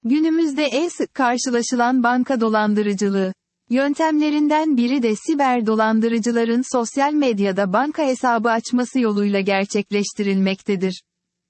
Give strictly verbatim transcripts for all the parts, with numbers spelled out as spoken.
Günümüzde en sık karşılaşılan banka dolandırıcılığı yöntemlerinden biri de siber dolandırıcıların sosyal medyada banka hesabı açması yoluyla gerçekleştirilmektedir.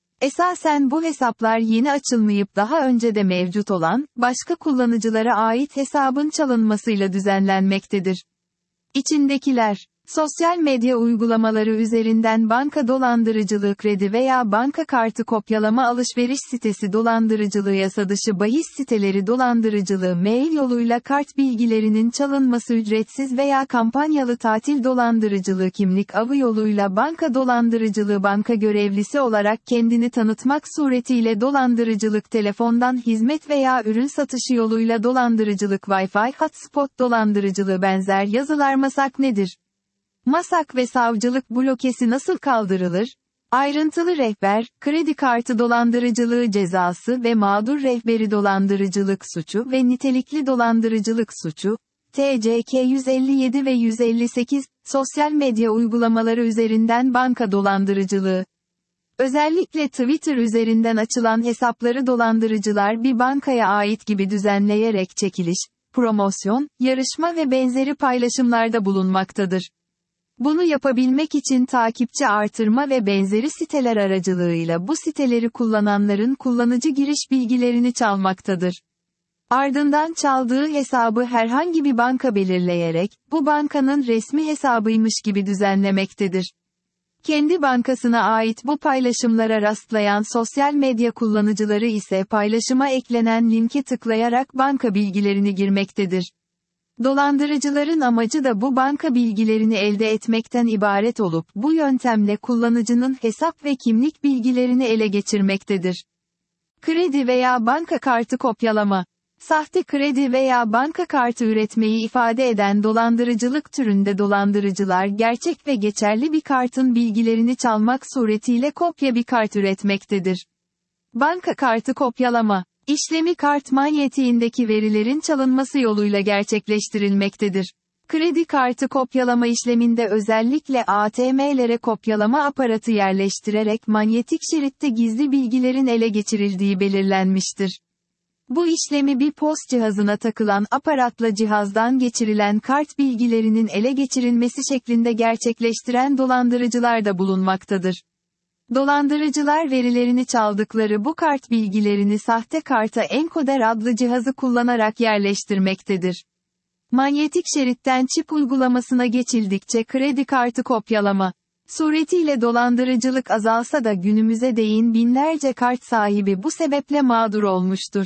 Esasen bu hesaplar yeni açılmayıp daha önce de mevcut olan, başka kullanıcılara ait hesabın çalınmasıyla düzenlenmektedir. İçindekiler, sosyal medya uygulamaları üzerinden banka dolandırıcılığı, kredi veya banka kartı kopyalama, alışveriş sitesi dolandırıcılığı, yasa dışı bahis siteleri dolandırıcılığı, mail yoluyla kart bilgilerinin çalınması, ücretsiz veya kampanyalı tatil dolandırıcılığı, kimlik avı yoluyla banka dolandırıcılığı, banka görevlisi olarak kendini tanıtmak suretiyle dolandırıcılık, telefondan hizmet veya ürün satışı yoluyla dolandırıcılık, Wi-Fi hotspot dolandırıcılığı. Benzer yazılar. MASAK nedir? MASAK ve savcılık blokesi nasıl kaldırılır? Ayrıntılı rehber, kredi kartı dolandırıcılığı cezası ve mağdur rehberi, dolandırıcılık suçu ve nitelikli dolandırıcılık suçu, T C K yüz elli yedi ve yüz elli sekiz, sosyal medya uygulamaları üzerinden banka dolandırıcılığı. Özellikle Twitter üzerinden açılan hesapları dolandırıcılar bir bankaya ait gibi düzenleyerek çekiliş, promosyon, yarışma ve benzeri paylaşımlarda bulunmaktadır. Bunu yapabilmek için takipçi artırma ve benzeri siteler aracılığıyla bu siteleri kullananların kullanıcı giriş bilgilerini çalmaktadır. Ardından çaldığı hesabı herhangi bir banka belirleyerek, bu bankanın resmi hesabıymış gibi düzenlemektedir. Kendi bankasına ait bu paylaşımlara rastlayan sosyal medya kullanıcıları ise paylaşıma eklenen linke tıklayarak banka bilgilerini girmektedir. Dolandırıcıların amacı da bu banka bilgilerini elde etmekten ibaret olup, bu yöntemle kullanıcının hesap ve kimlik bilgilerini ele geçirmektedir. Kredi veya banka kartı kopyalama. Sahte kredi veya banka kartı üretmeyi ifade eden dolandırıcılık türünde dolandırıcılar gerçek ve geçerli bir kartın bilgilerini çalmak suretiyle kopya bir kart üretmektedir. Banka kartı kopyalama işlemi kart manyetiğindeki verilerin çalınması yoluyla gerçekleştirilmektedir. Kredi kartı kopyalama işleminde özellikle A T M'lere kopyalama aparatı yerleştirerek manyetik şeritte gizli bilgilerin ele geçirildiği belirlenmiştir. Bu işlemi bir P O S cihazına takılan aparatla cihazdan geçirilen kart bilgilerinin ele geçirilmesi şeklinde gerçekleştiren dolandırıcılar da bulunmaktadır. Dolandırıcılar verilerini çaldıkları bu kart bilgilerini sahte karta enkoder adlı cihazı kullanarak yerleştirmektedir. Manyetik şeritten çip uygulamasına geçildikçe kredi kartı kopyalama suretiyle dolandırıcılık azalsa da günümüze değin binlerce kart sahibi bu sebeple mağdur olmuştur.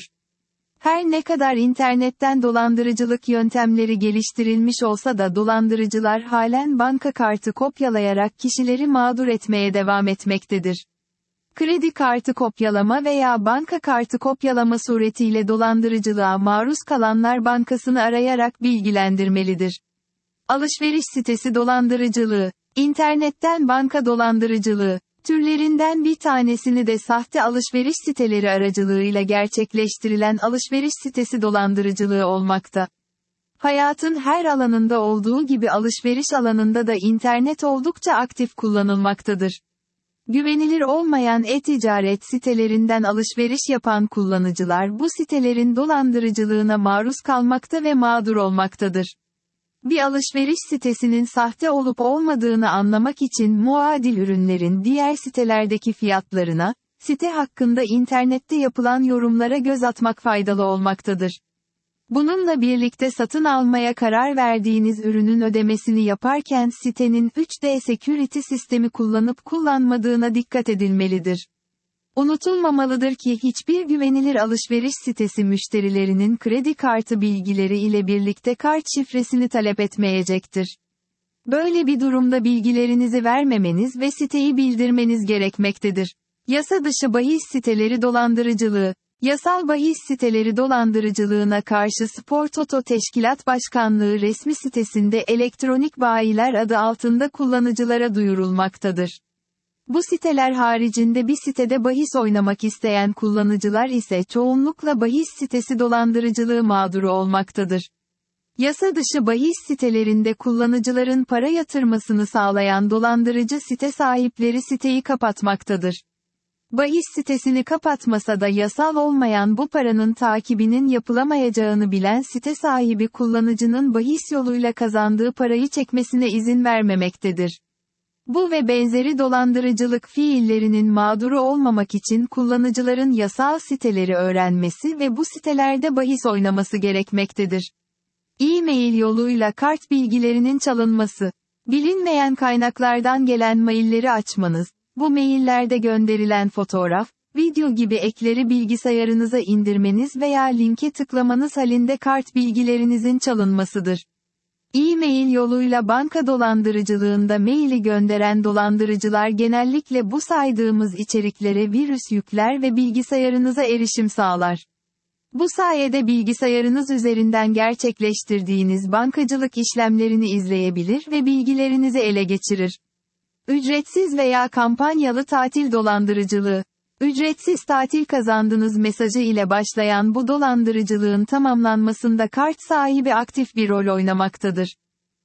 Her ne kadar internetten dolandırıcılık yöntemleri geliştirilmiş olsa da dolandırıcılar halen banka kartı kopyalayarak kişileri mağdur etmeye devam etmektedir. Kredi kartı kopyalama veya banka kartı kopyalama suretiyle dolandırıcılığa maruz kalanlar bankasını arayarak bilgilendirmelidir. Alışveriş sitesi dolandırıcılığı, internetten banka dolandırıcılığı türlerinden bir tanesini de sahte alışveriş siteleri aracılığıyla gerçekleştirilen alışveriş sitesi dolandırıcılığı olmakta. Hayatın her alanında olduğu gibi alışveriş alanında da internet oldukça aktif kullanılmaktadır. Güvenilir olmayan e-ticaret sitelerinden alışveriş yapan kullanıcılar bu sitelerin dolandırıcılığına maruz kalmakta ve mağdur olmaktadır. Bir alışveriş sitesinin sahte olup olmadığını anlamak için muadil ürünlerin diğer sitelerdeki fiyatlarına, site hakkında internette yapılan yorumlara göz atmak faydalı olmaktadır. Bununla birlikte satın almaya karar verdiğiniz ürünün ödemesini yaparken sitenin üç D security sistemi kullanıp kullanmadığına dikkat edilmelidir. Unutulmamalıdır ki hiçbir güvenilir alışveriş sitesi müşterilerinin kredi kartı bilgileri ile birlikte kart şifresini talep etmeyecektir. Böyle bir durumda bilgilerinizi vermemeniz ve siteyi bildirmeniz gerekmektedir. Yasa dışı bahis siteleri dolandırıcılığı. Yasal bahis siteleri dolandırıcılığına karşı Spor Toto Teşkilat Başkanlığı resmi sitesinde elektronik bayiler adı altında kullanıcılara duyurulmaktadır. Bu siteler haricinde bir sitede bahis oynamak isteyen kullanıcılar ise çoğunlukla bahis sitesi dolandırıcılığı mağduru olmaktadır. Yasa dışı bahis sitelerinde kullanıcıların para yatırmasını sağlayan dolandırıcı site sahipleri siteyi kapatmaktadır. Bahis sitesini kapatmasa da yasal olmayan bu paranın takibinin yapılamayacağını bilen site sahibi kullanıcının bahis yoluyla kazandığı parayı çekmesine izin vermemektedir. Bu ve benzeri dolandırıcılık fiillerinin mağduru olmamak için kullanıcıların yasal siteleri öğrenmesi ve bu sitelerde bahis oynaması gerekmektedir. E-mail yoluyla kart bilgilerinin çalınması. Bilinmeyen kaynaklardan gelen mailleri açmanız, bu maillerde gönderilen fotoğraf, video gibi ekleri bilgisayarınıza indirmeniz veya linke tıklamanız halinde kart bilgilerinizin çalınmasıdır. E-mail yoluyla banka dolandırıcılığında maili gönderen dolandırıcılar genellikle bu saydığımız içeriklere virüs yükler ve bilgisayarınıza erişim sağlar. Bu sayede bilgisayarınız üzerinden gerçekleştirdiğiniz bankacılık işlemlerini izleyebilir ve bilgilerinizi ele geçirir. Ücretsiz veya kampanyalı tatil dolandırıcılığı. Ücretsiz tatil kazandınız mesajı ile başlayan bu dolandırıcılığın tamamlanmasında kart sahibi aktif bir rol oynamaktadır.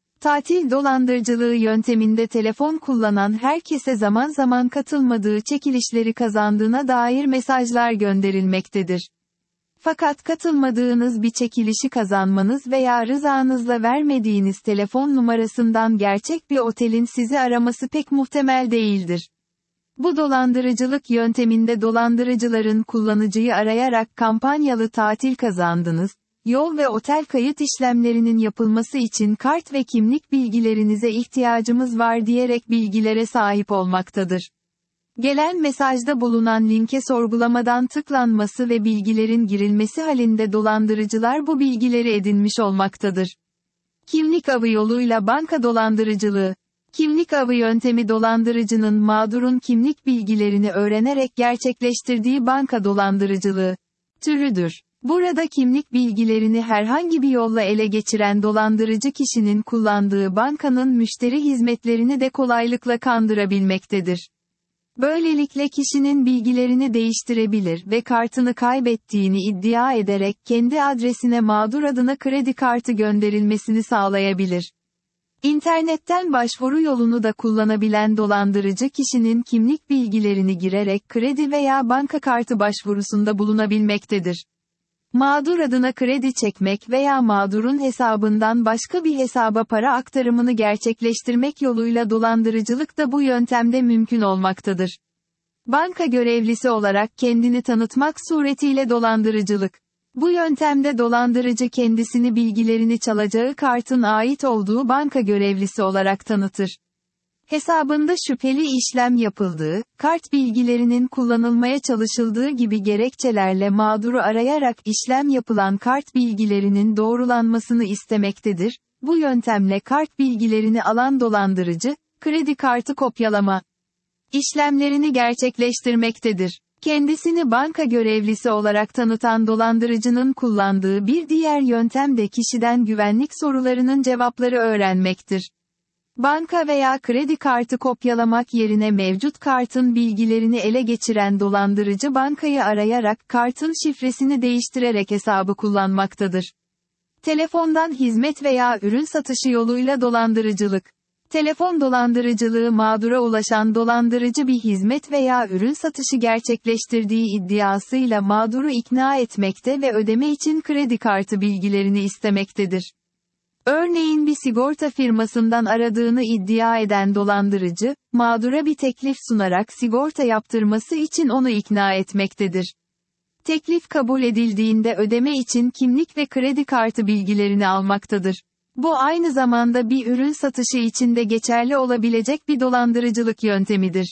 Tatil dolandırıcılığı yönteminde telefon kullanan herkese zaman zaman katılmadığı çekilişleri kazandığına dair mesajlar gönderilmektedir. Fakat katılmadığınız bir çekilişi kazanmanız veya rızanızla vermediğiniz telefon numarasından gerçek bir otelin sizi araması pek muhtemel değildir. Bu dolandırıcılık yönteminde dolandırıcıların kullanıcıyı arayarak kampanyalı tatil kazandınız, yol ve otel kayıt işlemlerinin yapılması için kart ve kimlik bilgilerinize ihtiyacımız var diyerek bilgilere sahip olmaktadır. Gelen mesajda bulunan linke sorgulamadan tıklanması ve bilgilerin girilmesi halinde dolandırıcılar bu bilgileri edinmiş olmaktadır. Kimlik avı yoluyla banka dolandırıcılığı. Kimlik avı yöntemi dolandırıcının mağdurun kimlik bilgilerini öğrenerek gerçekleştirdiği banka dolandırıcılığı türüdür. Burada kimlik bilgilerini herhangi bir yolla ele geçiren dolandırıcı kişinin kullandığı bankanın müşteri hizmetlerini de kolaylıkla kandırabilmektedir. Böylelikle kişinin bilgilerini değiştirebilir ve kartını kaybettiğini iddia ederek kendi adresine mağdur adına kredi kartı gönderilmesini sağlayabilir. İnternetten başvuru yolunu da kullanabilen dolandırıcı kişinin kimlik bilgilerini girerek kredi veya banka kartı başvurusunda bulunabilmektedir. Mağdur adına kredi çekmek veya mağdurun hesabından başka bir hesaba para aktarımını gerçekleştirmek yoluyla dolandırıcılık da bu yöntemde mümkün olmaktadır. Banka görevlisi olarak kendini tanıtmak suretiyle dolandırıcılık. Bu yöntemde dolandırıcı kendisini bilgilerini çalacağı kartın ait olduğu banka görevlisi olarak tanıtır. Hesabında şüpheli işlem yapıldığı, kart bilgilerinin kullanılmaya çalışıldığı gibi gerekçelerle mağduru arayarak işlem yapılan kart bilgilerinin doğrulanmasını istemektedir. Bu yöntemle kart bilgilerini alan dolandırıcı, kredi kartı kopyalama işlemlerini gerçekleştirmektedir. Kendisini banka görevlisi olarak tanıtan dolandırıcının kullandığı bir diğer yöntem de kişiden güvenlik sorularının cevapları öğrenmektir. Banka veya kredi kartı kopyalamak yerine mevcut kartın bilgilerini ele geçiren dolandırıcı bankayı arayarak kartın şifresini değiştirerek hesabı kullanmaktadır. Telefondan hizmet veya ürün satışı yoluyla dolandırıcılık. Telefon dolandırıcılığı mağdura ulaşan dolandırıcı bir hizmet veya ürün satışı gerçekleştirdiği iddiasıyla mağduru ikna etmekte ve ödeme için kredi kartı bilgilerini istemektedir. Örneğin bir sigorta firmasından aradığını iddia eden dolandırıcı, mağdura bir teklif sunarak sigorta yaptırması için onu ikna etmektedir. Teklif kabul edildiğinde ödeme için kimlik ve kredi kartı bilgilerini almaktadır. Bu aynı zamanda bir ürün satışı için de geçerli olabilecek bir dolandırıcılık yöntemidir.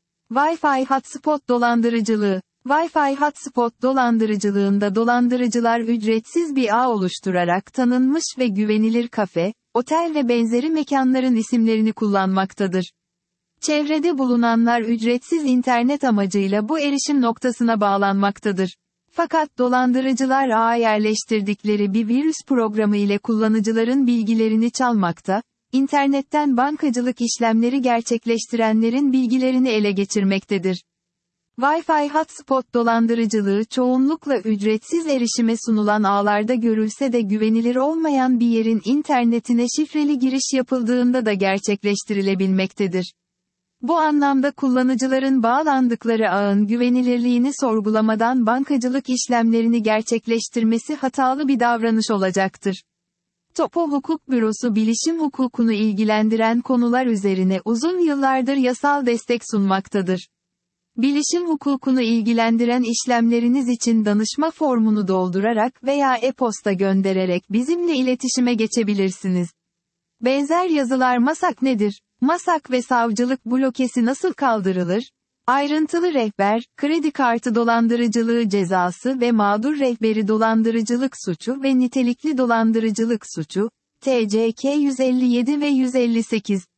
Wi-Fi hotspot dolandırıcılığı. Wi-Fi hotspot dolandırıcılığında dolandırıcılar ücretsiz bir ağ oluşturarak tanınmış ve güvenilir kafe, otel ve benzeri mekanların isimlerini kullanmaktadır. Çevrede bulunanlar ücretsiz internet amacıyla bu erişim noktasına bağlanmaktadır. Fakat dolandırıcılar ağa yerleştirdikleri bir virüs programı ile kullanıcıların bilgilerini çalmakta, internetten bankacılık işlemleri gerçekleştirenlerin bilgilerini ele geçirmektedir. Wi-Fi hotspot dolandırıcılığı çoğunlukla ücretsiz erişime sunulan ağlarda görülse de güvenilir olmayan bir yerin internetine şifreli giriş yapıldığında da gerçekleştirilebilmektedir. Bu anlamda kullanıcıların bağlandıkları ağın güvenilirliğini sorgulamadan bankacılık işlemlerini gerçekleştirmesi hatalı bir davranış olacaktır. Topo Hukuk Bürosu bilişim hukukunu ilgilendiren konular üzerine uzun yıllardır yasal destek sunmaktadır. Bilişim hukukunu ilgilendiren işlemleriniz için danışma formunu doldurarak veya e-posta göndererek bizimle iletişime geçebilirsiniz. Benzer yazılar MASAK nedir? MASAK ve savcılık blokesi nasıl kaldırılır? Ayrıntılı rehber, kredi kartı dolandırıcılığı cezası ve mağdur rehberi dolandırıcılık suçu ve nitelikli dolandırıcılık suçu, T C K yüz elli yedi ve yüz elli sekiz.